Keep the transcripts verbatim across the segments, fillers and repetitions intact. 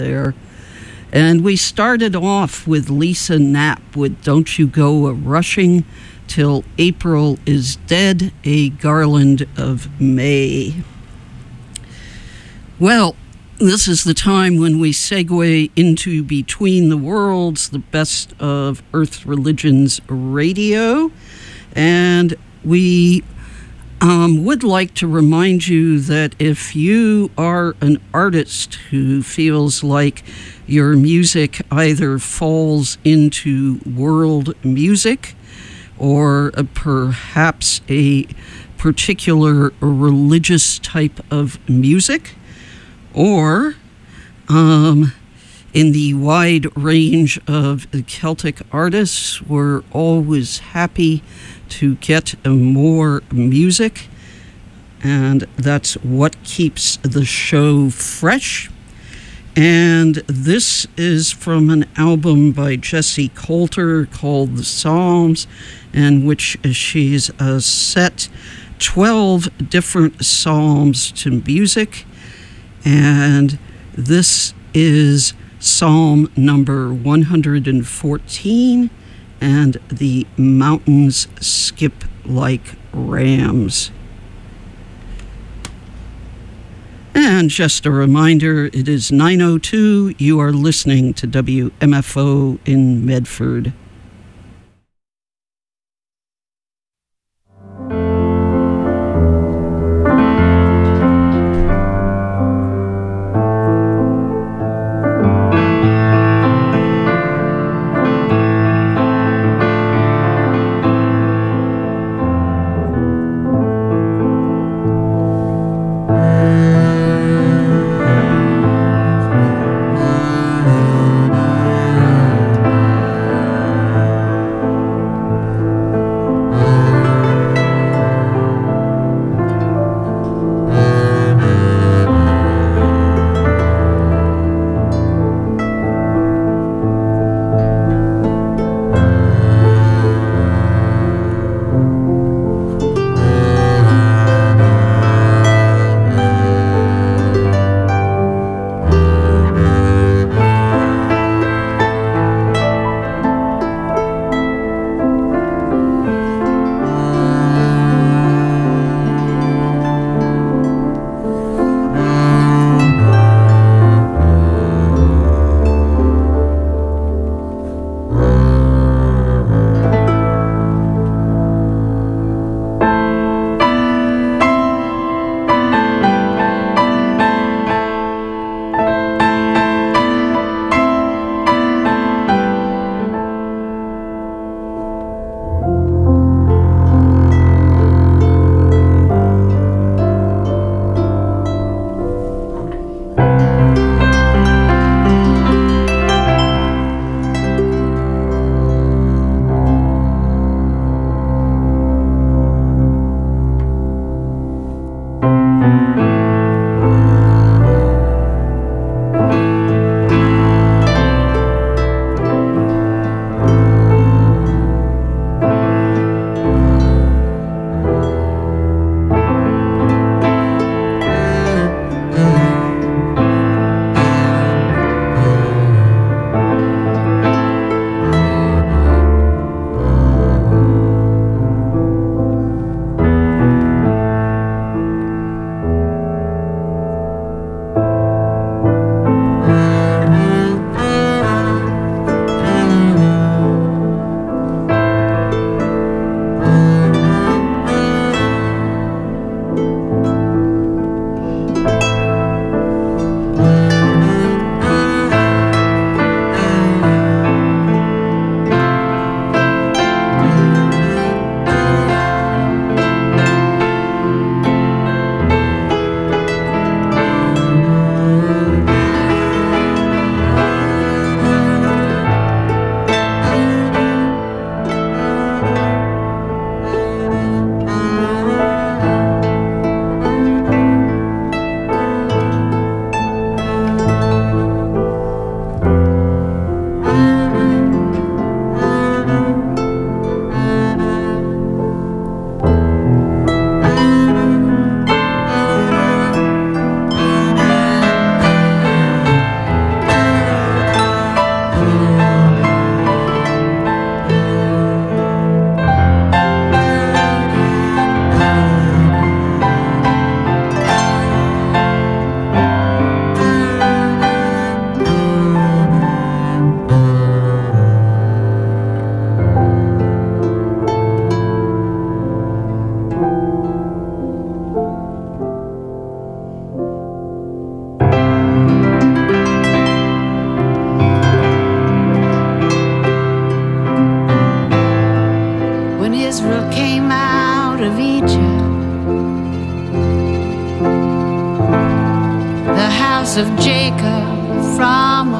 there. And we started off with Lisa Knapp with Don't You Go A-Rushing Till April Is Dead, a garland of May. Well, this is the time when we segue into Between the Worlds, the best of Earth Religions radio. And we um, would like to remind you that if you are an artist who feels like your music either falls into world music or uh, perhaps a particular religious type of music, or um, in the wide range of Celtic artists, we're always happy to get more music, and that's what keeps the show fresh. And this is from an album by Jessie Coulter called The Psalms, in which she's uh, set twelve different psalms to music. And this is Psalm number one hundred fourteen, and The Mountains Skip Like Rams. And just a reminder, it is nine oh two. You are listening to W M F O in Medford.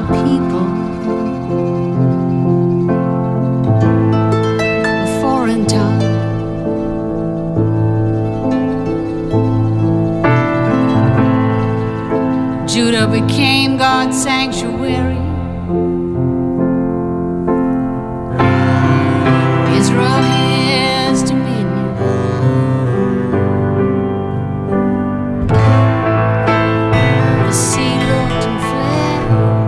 a people, a foreign tongue. Judah became God's sanctuary. Israel his dominion. The sea looked and fled.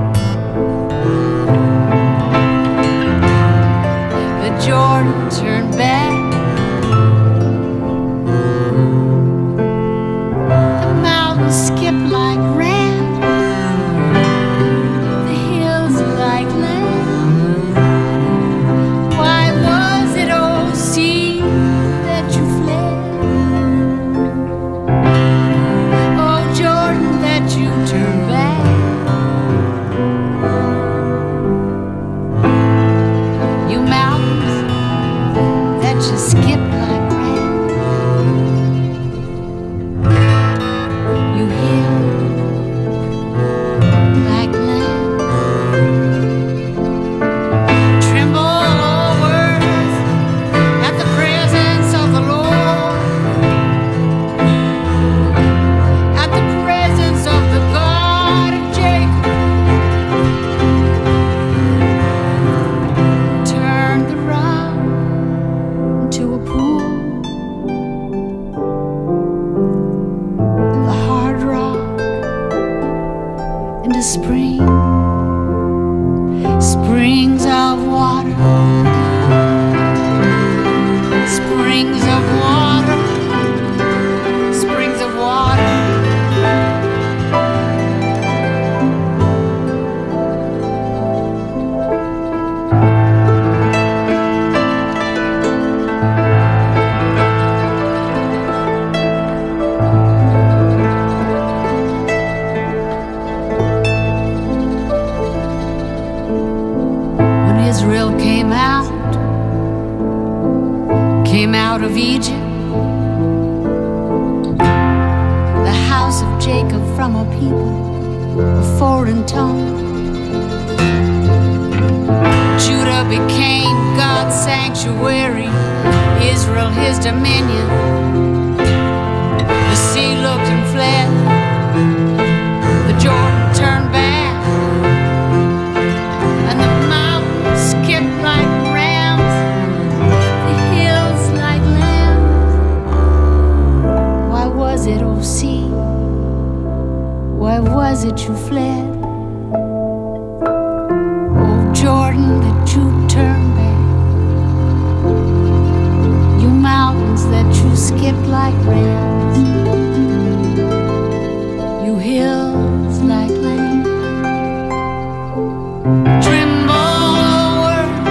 The Jordan turned back. The mountains skipped like rams. The hills like lamb. Why was it, oh sea, that you fled? Oh Jordan, that you turned back. You mountains that you skipped like rams. You hills like lamb. Tremble, O earth, at the presence of the Lord, at the presence of the God of Jacob. Turn the rock into a pool, the hard rock into spring, springs of water, springs of water, springs of water. When Israel came out, came out of Egypt, the house of Jacob from a people, a foreign tongue. Judah became God's sanctuary, Israel his dominion. The sea looked and fled, the Jordan turned back, and the mountains skipped like rams, the hills like lambs. Why was it, oh sea? Why was it you fled? Oh Jordan, that you turned back. You mountains that you skipped like rams. You hills like lambs. Tremble, O earth,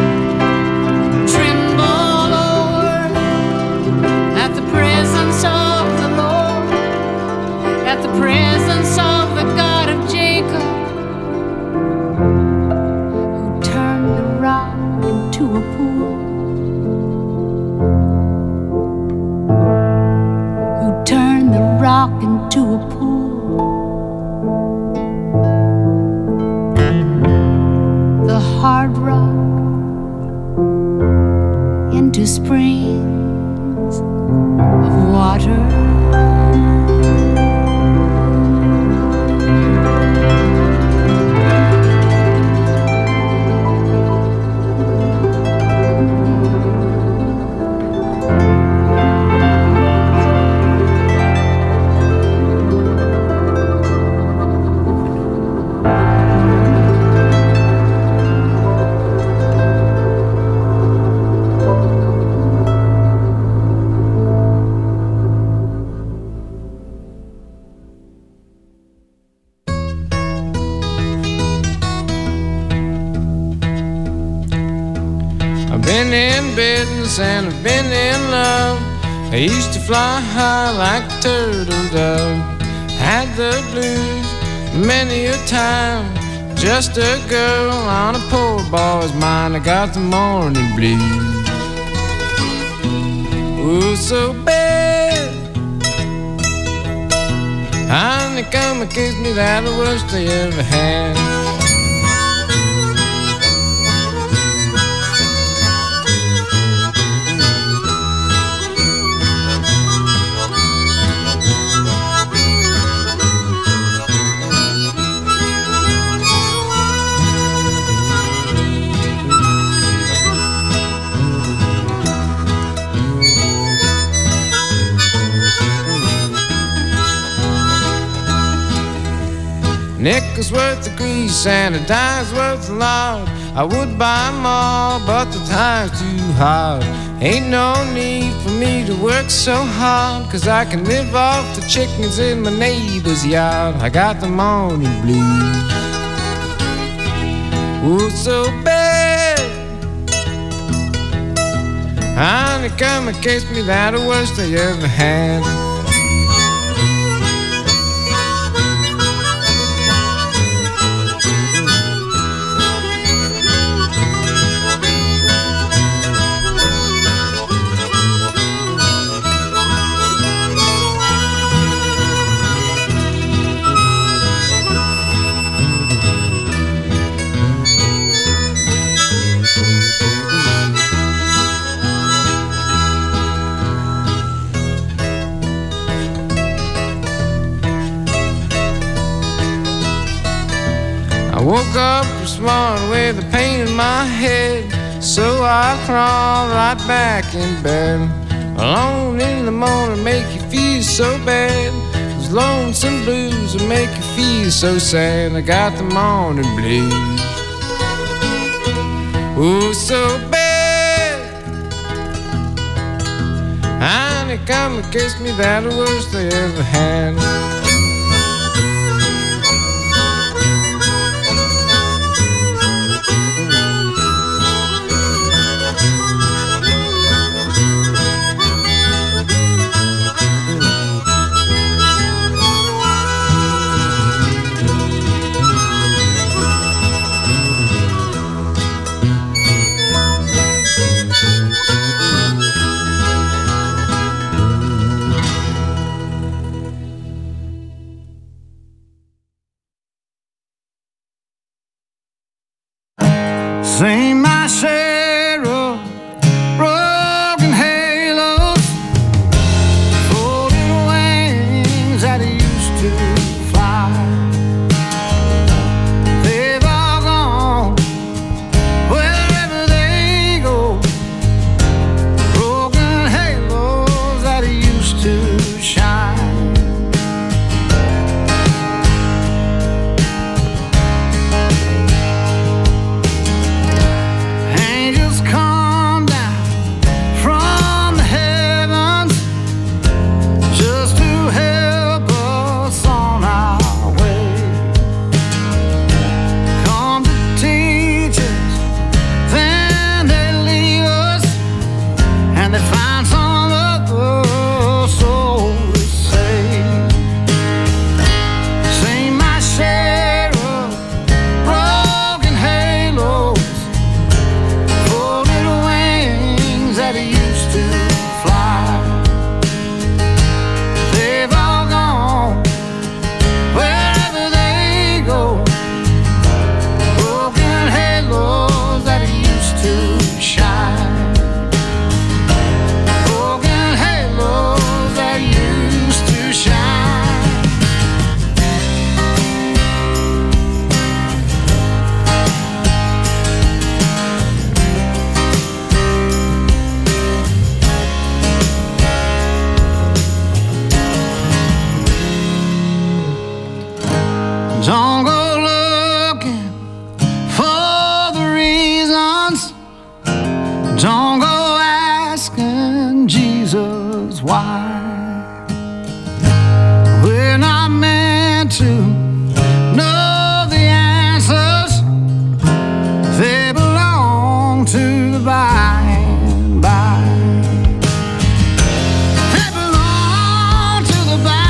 tremble, O earth, at the presence of the Lord, at the presence of the God of Jacob, who turned the rock into a pool, who turned the rock into a pool, the hard rock into springs of water. I've been in business and I've been in love. I used to fly high like a turtle dove. Had the blues many a time. Just a girl on a poor boy's mind. I got the morning blues. Ooh, so bad. Honey, come and kiss me, that the worst I ever had. nickel's worth of grease and a dime's worth of lard. I would buy 'em all, but the time's too hard. Ain't no need for me to work so hard, 'cause I can live off the chickens in my neighbor's yard. I got the morning blues, oh so bad. Honey, come and kiss me, that the worst I ever had. I woke up this morning with a pain in my head, so I crawled right back in bed. Alone in the morning make you feel so bad. Those lonesome blues will make you feel so sad. I got the morning blues, oh so bad. Honey, come and kiss me, that the worst I ever had. Sing my share of broken halos, folded wings that used to fly. They've all gone wherever they go, broken halos that used to shine. Don't go looking for the reasons, don't go asking Jesus why. We're not meant to know the answers, they belong to the by and by. They belong to the by.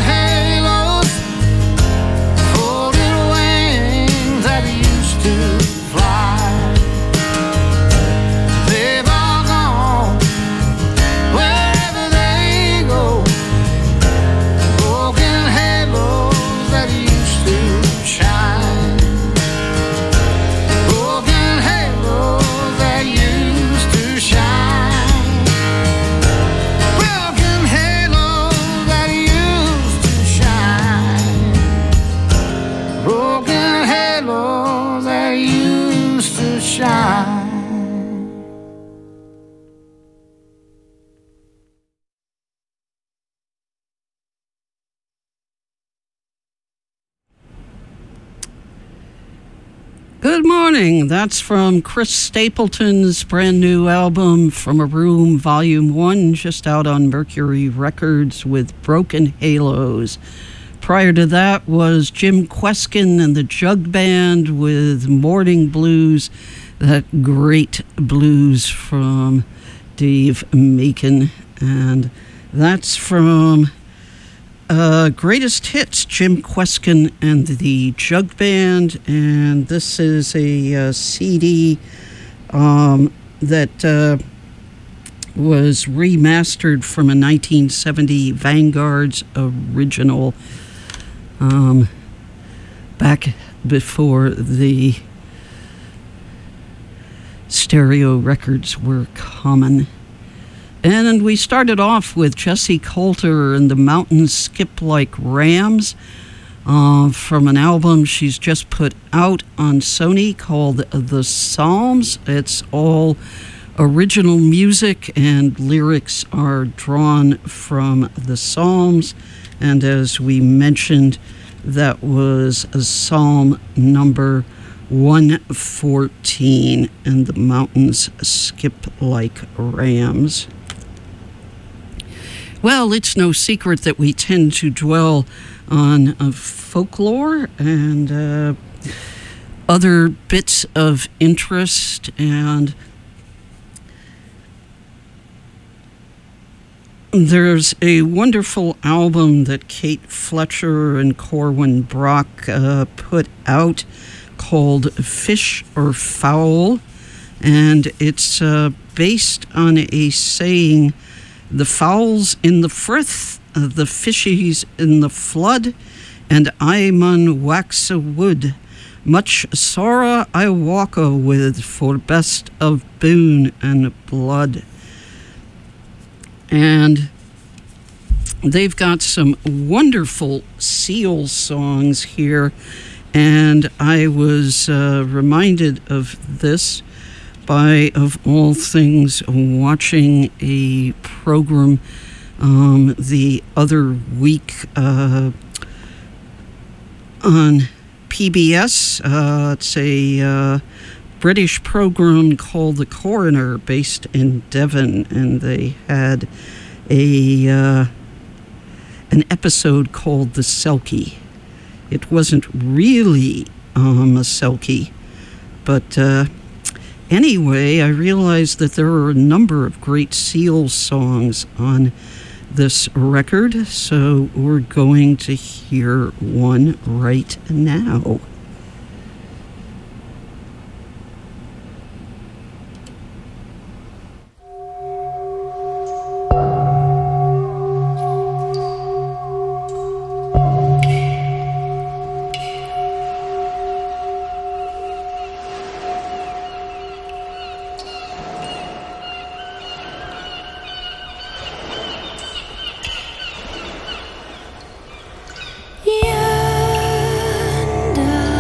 To Good morning. That's from Chris Stapleton's brand new album, From a Room, Volume one, just out on Mercury Records with Broken Halos. Prior to that was Jim Kweskin and the Jug Band with Morning Blues, that great blues from Dave Macon. And that's from uh, Greatest Hits, Jim Kweskin and the Jug Band. And this is a uh, C D um, that uh, was remastered from a nineteen seventy Vanguard's original, um, back before the stereo records were common. And we started off with Jessie Coulter and the Mountains Skip Like Rams uh, from an album she's just put out on Sony called The Psalms. It's all original music and lyrics are drawn from the Psalms. And as we mentioned, that was a Psalm number one fourteen, and the mountains skip like rams. Well, it's no secret that we tend to dwell on uh, folklore and uh, other bits of interest, and there's a wonderful album that Kate Fletcher and Corwin Brock uh, put out called Fish or Fowl, and it's uh, based on a saying, the fowls in the frith, the fishies in the flood, and I mun wax a wood. Much sorrow I walk a with for best of boon and blood. And they've got some wonderful seal songs here, and I was uh, reminded of this by, of all things, watching a program um, the other week uh, on P B S. Uh, it's a uh, British program called The Coroner, based in Devon, and they had a uh, an episode called The Selkie. It wasn't really um, a selkie, but uh, anyway, I realized that there are a number of great seal songs on this record, so we're going to hear one right now. Yonder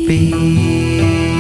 be.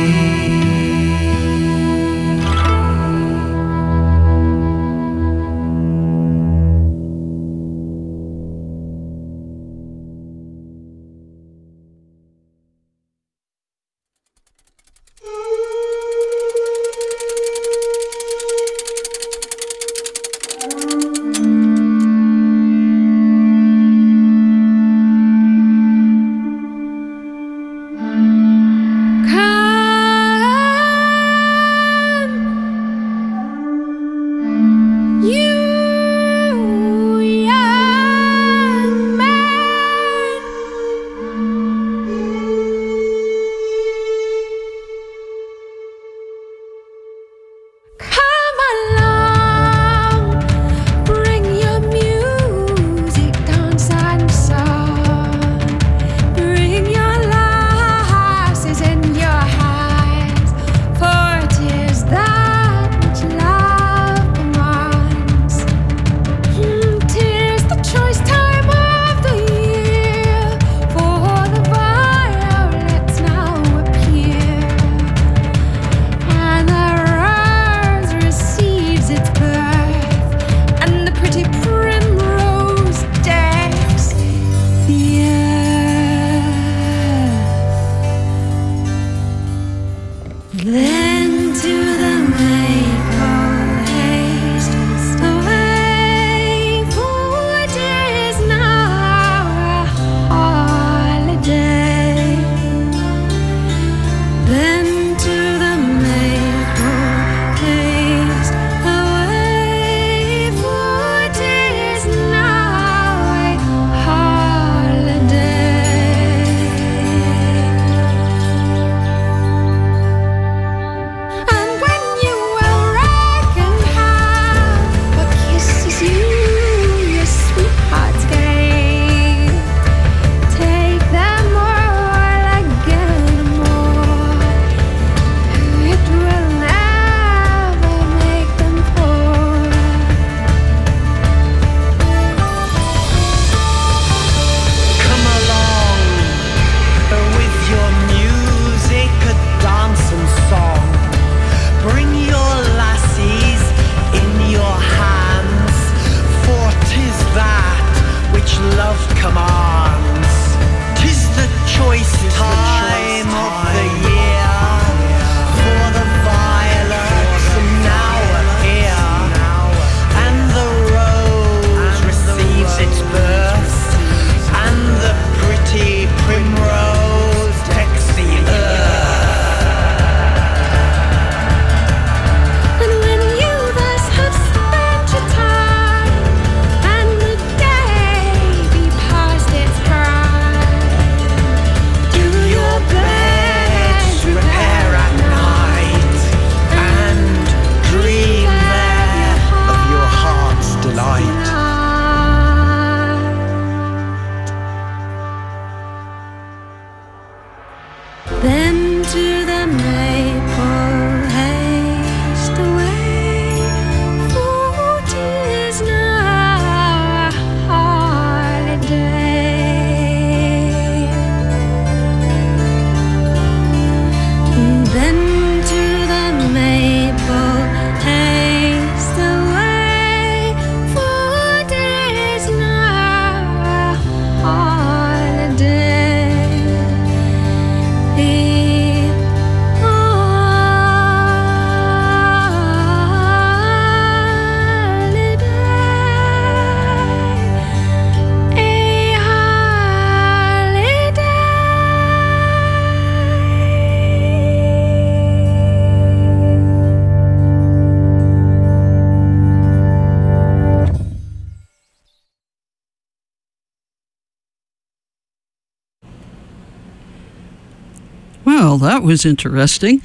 Well, that was interesting.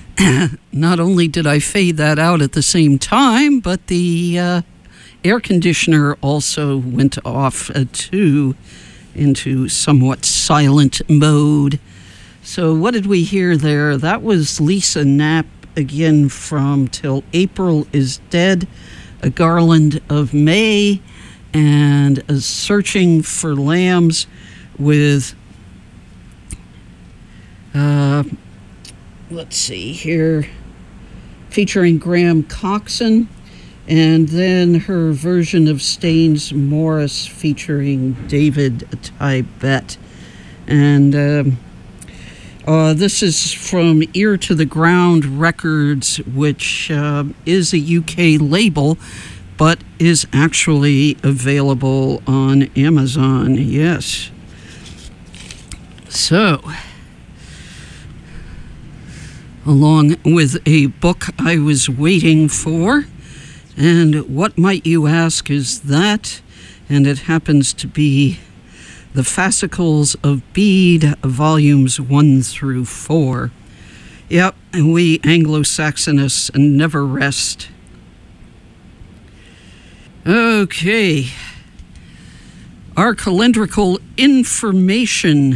Not only did I fade that out at the same time, but the uh, air conditioner also went off uh, too into somewhat silent mode. So what did we hear there? That was Lisa Knapp again from Till April is Dead, A Garland of May, and a Searching for Lambs with Uh, let's see here. Featuring Graham Coxon. And then her version of Staines Morris featuring David Tibet. And um, uh, this is from Ear to the Ground Records, which uh, is a U K label, but is actually available on Amazon. Yes. So, along with a book I was waiting for. And what might you ask is that? And it happens to be The Fascicles of Bede, volumes one through four. Yep, and we Anglo-Saxonists never rest. Okay. Our calendrical information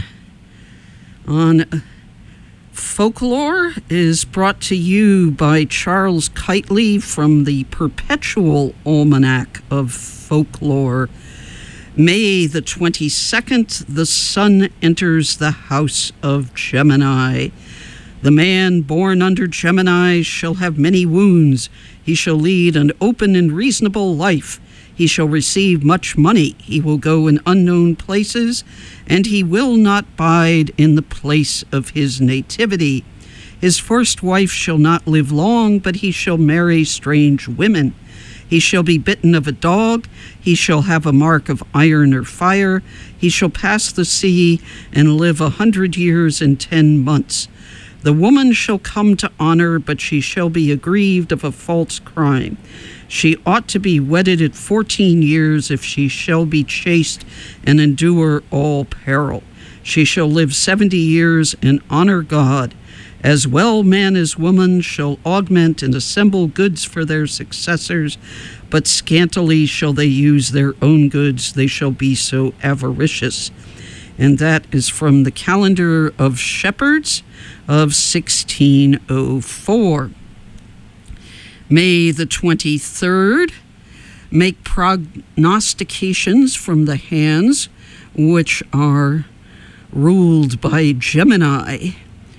on folklore is brought to you by Charles Kitely from the Perpetual Almanac of Folklore. May the twenty-second, the sun enters the house of Gemini. The man born under Gemini shall have many wounds. He shall lead an open and reasonable life. He shall receive much money. He will go in unknown places, and he will not bide in the place of his nativity. His first wife shall not live long, but he shall marry strange women. He shall be bitten of a dog. He shall have a mark of iron or fire. He shall pass the sea and live a hundred years and ten months. The woman shall come to honor, but she shall be aggrieved of a false crime. She ought to be wedded at fourteen years if she shall be chaste and endure all peril. She shall live seventy years and honor God. As well man as woman shall augment and assemble goods for their successors, but scantily shall they use their own goods. They shall be so avaricious. And that is from the Calendar of Shepherds of sixteen oh four. May the twenty-third, make prognostications from the hands which are ruled by Gemini.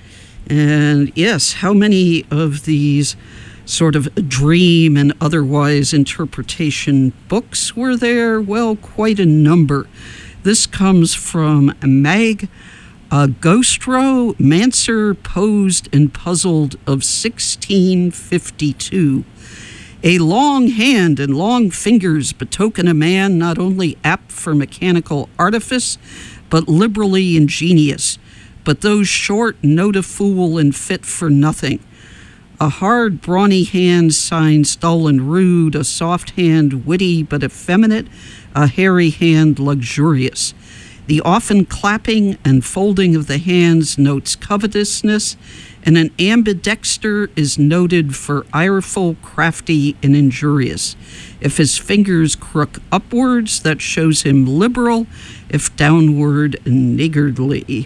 And yes, how many of these sort of dream and otherwise interpretation books were there? Well, quite a number. This comes from Mag Agostro, Manser, Posed and Puzzled of sixteen fifty-two. A long hand and long fingers betoken a man not only apt for mechanical artifice, but liberally ingenious. But those short note a fool and fit for nothing. A hard, brawny hand signs dull and rude, a soft hand witty but effeminate, a hairy hand luxurious. The often clapping and folding of the hands notes covetousness, and an ambidexter is noted for ireful, crafty, and injurious. If his fingers crook upwards, that shows him liberal, if downward, niggardly.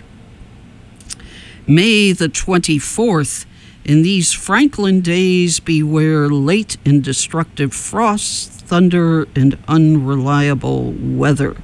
May the twenty-fourth, in these Franklin days, beware late and destructive frosts, thunder, and unreliable weather.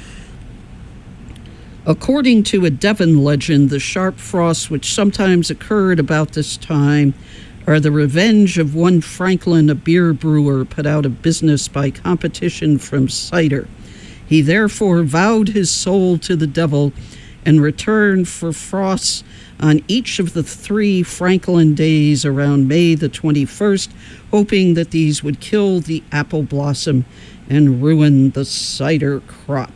According to a Devon legend, the sharp frosts which sometimes occurred about this time are the revenge of one Franklin, a beer brewer, put out of business by competition from cider. He therefore vowed his soul to the devil and returned for frosts on each of the three Franklin days around May the twenty-first, hoping that these would kill the apple blossom and ruin the cider crop.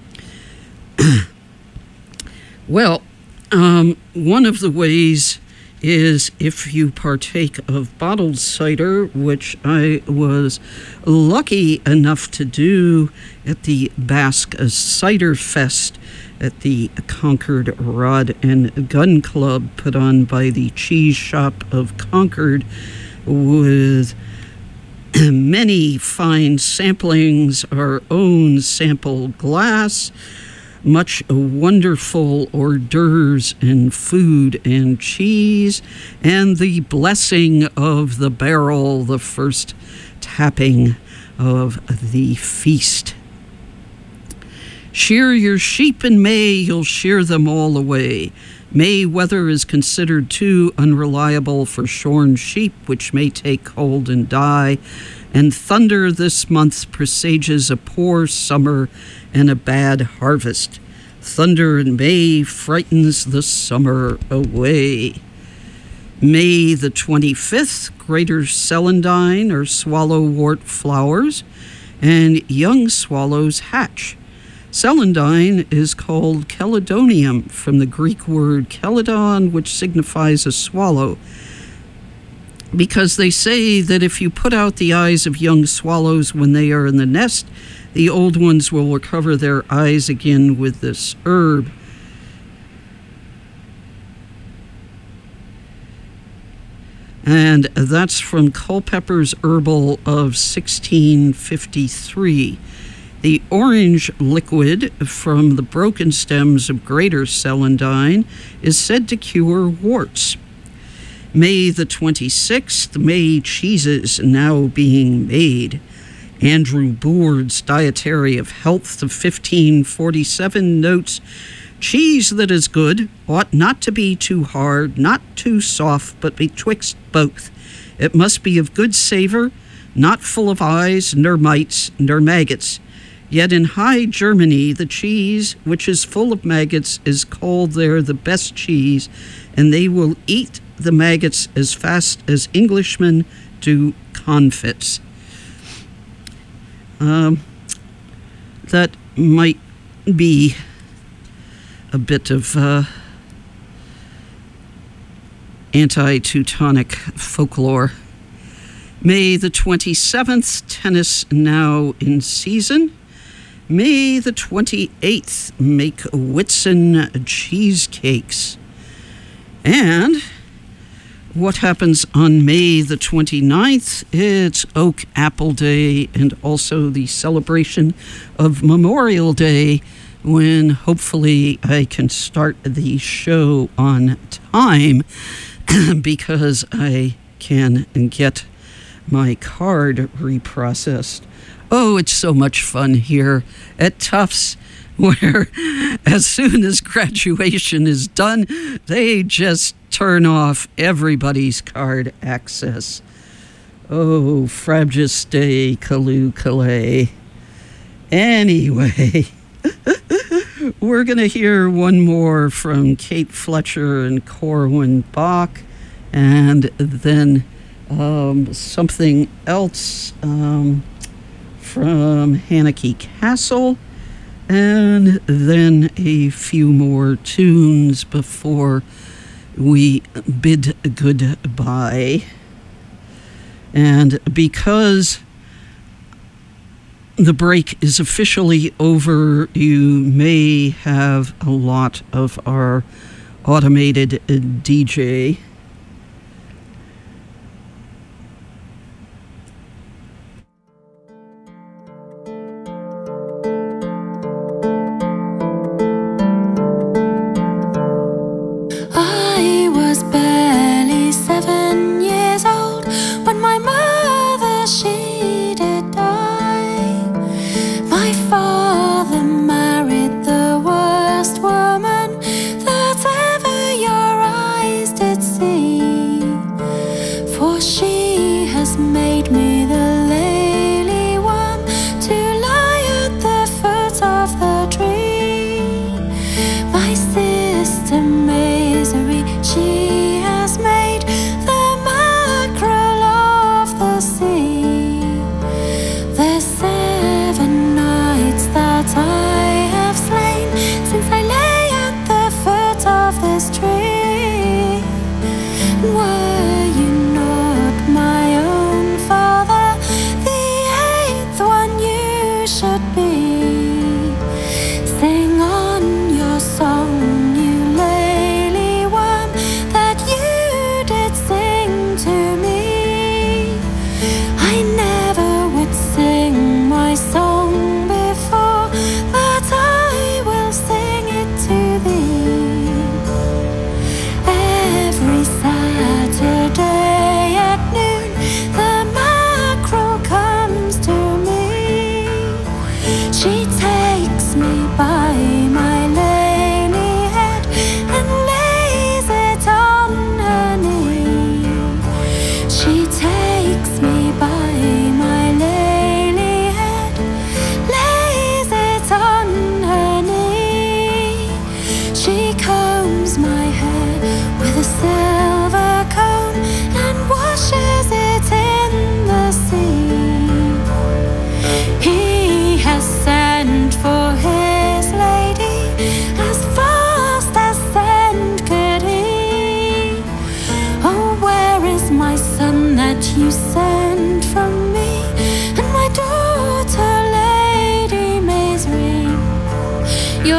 Well, um, one of the ways is if you partake of bottled cider, which I was lucky enough to do at the Basque Cider Fest at the Concord Rod and Gun Club, put on by the Cheese Shop of Concord, with many fine samplings, our own sample glass, much wonderful hors d'oeuvres and food and cheese, and the blessing of the barrel, the first tapping of the feast. Shear your sheep in May, you'll shear them all away. May weather is considered too unreliable for shorn sheep, which may take cold and die. And thunder this month presages a poor summer and a bad harvest. Thunder in May frightens the summer away. May the twenty-fifth, greater celandine or swallowwort flowers, and young swallows hatch. Celandine is called Chelidonium from the Greek word Chelidon, which signifies a swallow, because they say that if you put out the eyes of young swallows when they are in the nest, the old ones will recover their eyes again with this herb. And that's from Culpeper's Herbal of sixteen fifty-three. The orange liquid from the broken stems of greater celandine is said to cure warts. May the twenty-sixth, May cheeses now being made. Andrew Boord's Dietary of Health of fifteen forty-seven notes, cheese that is good ought not to be too hard, not too soft, but betwixt both. It must be of good savor, not full of eyes, nor mites, nor maggots. Yet in high Germany, the cheese, which is full of maggots, is called there the best cheese, and they will eat the maggots as fast as Englishmen do confits. Um, that might be a bit of uh, anti-Teutonic folklore. May the twenty-seventh, tennis now in season. May the twenty-eighth, make Whitsun cheesecakes. And what happens on May the twenty-ninth? It's Oak Apple Day and also the celebration of Memorial Day, when hopefully I can start the show on time because I can get my card reprocessed. Oh, it's so much fun here at Tufts, where as soon as graduation is done, they just turn off everybody's card access. Oh, Frabjus Kalu Kalay. Anyway, we're going to hear one more from Kate Fletcher and Corwin Bach, and then um, something else um, from Haneke Castle, and then a few more tunes before we bid goodbye. And because the break is officially over, you may have a lot of our automated D J It's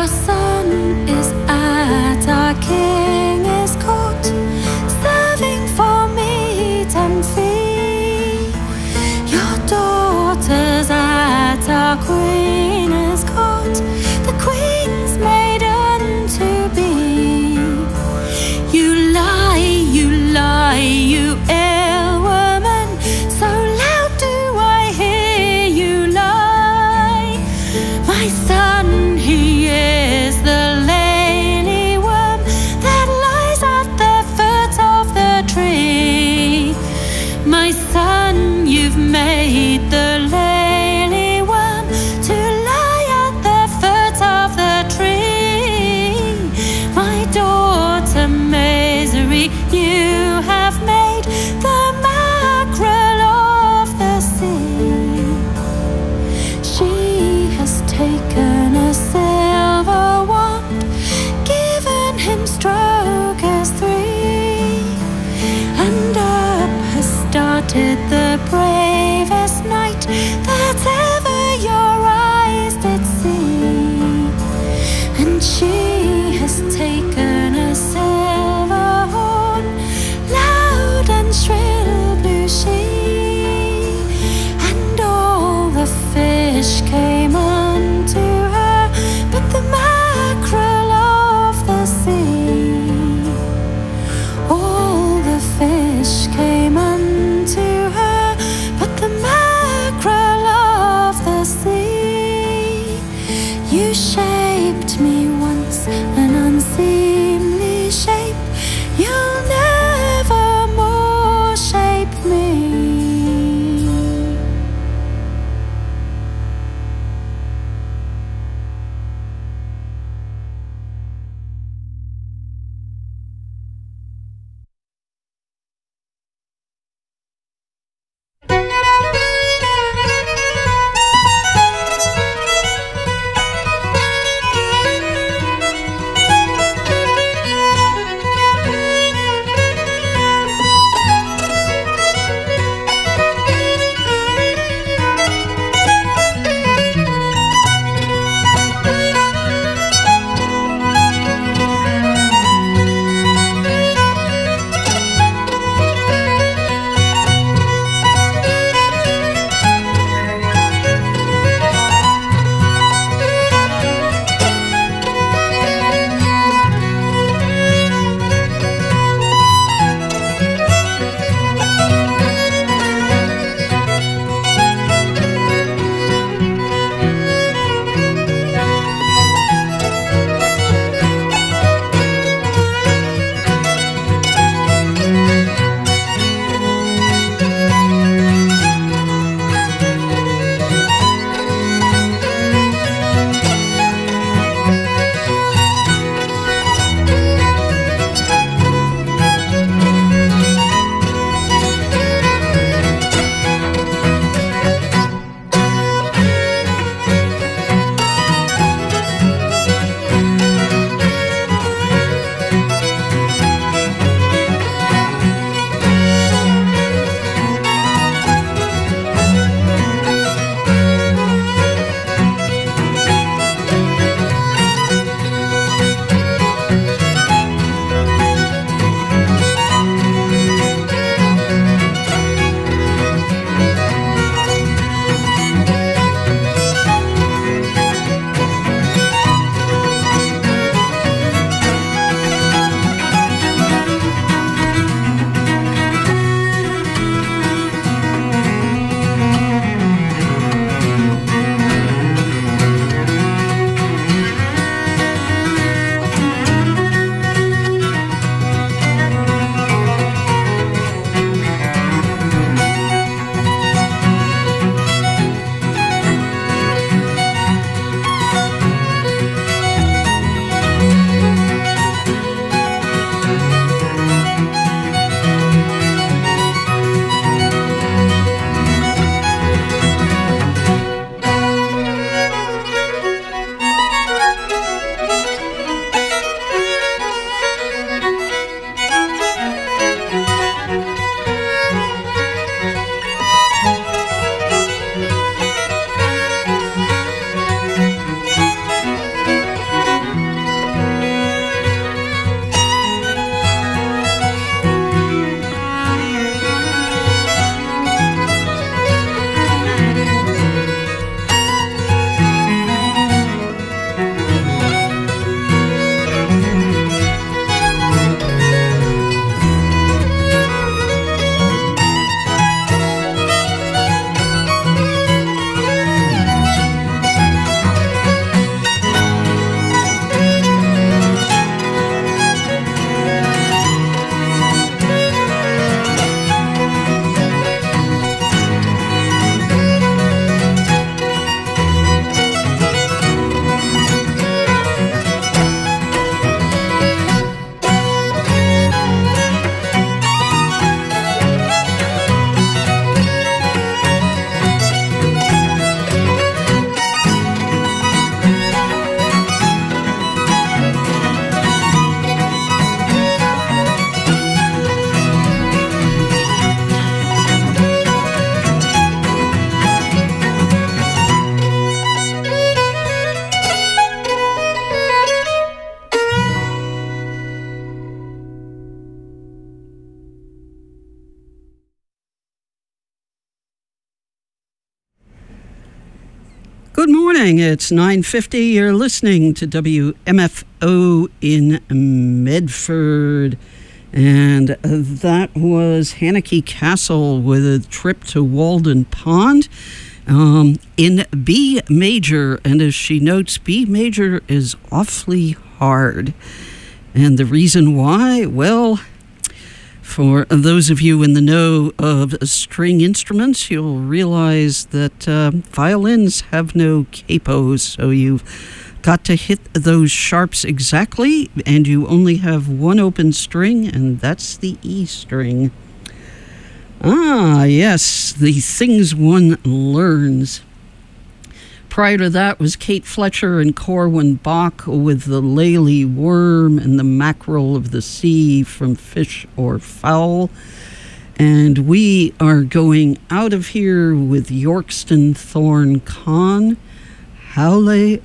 son is at our king's court, serving for meat and fee. Your daughter's at our queen's court, the queen's maiden to be. You lie, you lie, you ill woman, so loud do I hear you lie. My son, he is the lily worm that lies at the foot of the tree. My son, you've made the lily worm to lie at the foot of the tree. My daughter Misery, you have made the mackerel of the sea. She has taken a silver wand, given him strokers three, and up has started the bravest knight that ever your eyes did see. And she has taken a silver horn, loud and shrill blew she, and all the fish came unto her, but the mackerel of the sea. All the fish came unto her, but the mackerel of the sea. You shaped me once morning. It's nine fifty. You're listening to W M F O in Medford. And that was Haneke Castle with a trip to Walden Pond um, in B major. And as she notes, B major is awfully hard. And the reason why? Well, for those of you in the know of string instruments, you'll realize that uh, violins have no capos, so you've got to hit those sharps exactly, and you only have one open string, and that's the E string. Ah, yes, the things one learns. Prior to that was Kate Fletcher and Corwin Bach with the Laley Worm and the Mackerel of the Sea from Fish or Fowl. And we are going out of here with Yorkston Thorn Khan, Hallelujah,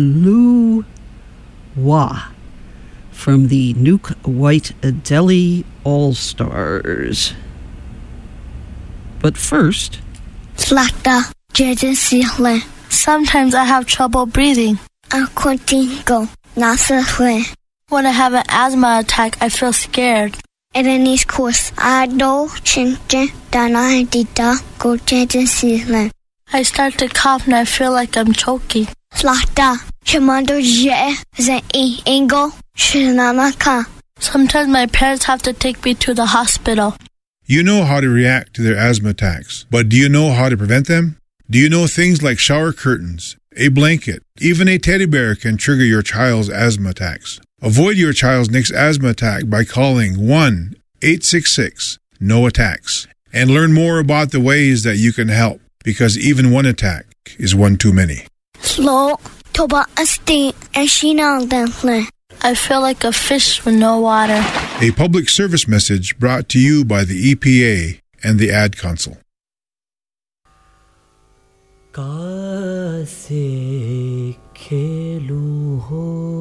from the Nuke White Delhi All-Stars. But first... Slata, Jeje Sometimes I have trouble breathing. When I have an asthma attack, I feel scared. I start to cough and I feel like I'm choking. Sometimes my parents have to take me to the hospital. You know how to react to their asthma attacks, but do you know how to prevent them? Do you know things like shower curtains, a blanket, even a teddy bear can trigger your child's asthma attacks? Avoid your child's next asthma attack by calling one eight six six N O attacks and learn more about the ways that you can help, because even one attack is one too many. I feel like a fish with no water. A public service message brought to you by the E P A and the Ad Council. कैसे खेलूं हो